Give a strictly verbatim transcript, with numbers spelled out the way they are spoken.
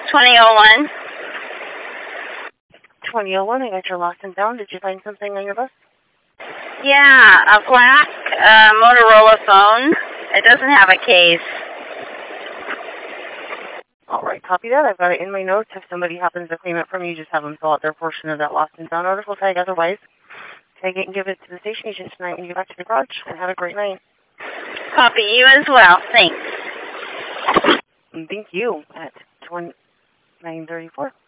twenty oh one. twenty oh one, I got your lost and found. Did you find something on your bus? Yeah, a black uh, Motorola phone. It doesn't have a case. All right, copy that. I've got it in my notes. If somebody happens to claim it from you, just have them fill out their portion of that lost and found article tag. Otherwise, take it and give it to the station agent tonight when you get back to the garage. And have a great night. Copy you as well. Thanks. And thank you at twenty-nine thirty-four.